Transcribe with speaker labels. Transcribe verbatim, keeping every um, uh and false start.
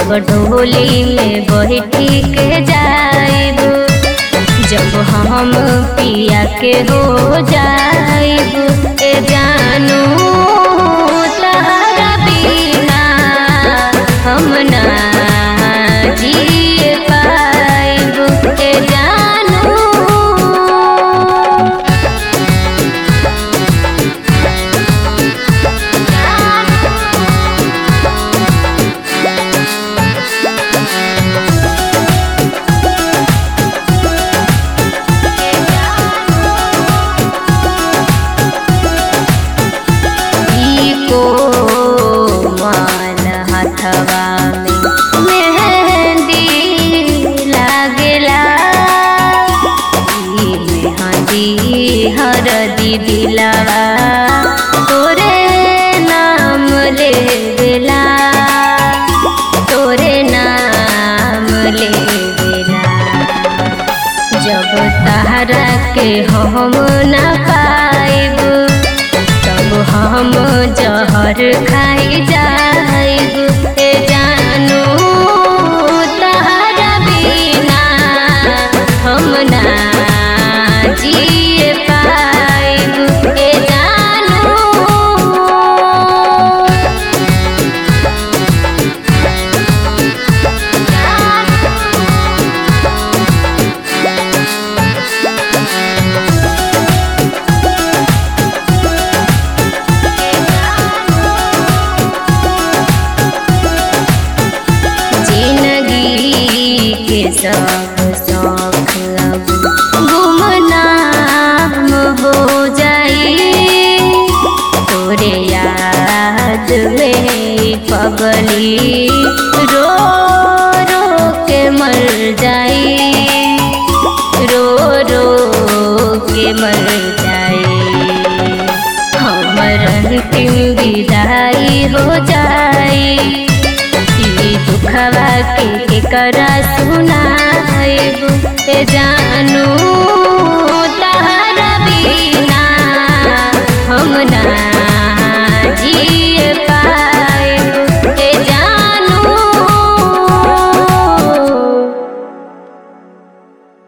Speaker 1: जब डोली में बैठी के जाइब, जब हम पिया के हो जाइब, ए जानू तहरा बिना हम ना जी पाइब, ए जानू। हथवा में मेहंदी लागेला, मेहंदी हरदी दिलावा तोरे नाम लेवेला, तोरे नाम लेवेला। जब तहरा के हम ना पाइब, तब हम जहर खाई जाइब, ए जानू तहरा बिना हम ना जी पाइब, ए जानू। सब शौक अब गुमनाम हो जाई, तोरे याद में पगली रो रो के मर जाई, रो रो के मर जाई। हमर अंतिम विदाई हो जाई, दुखवा के करा सुनाइब, ए जानू।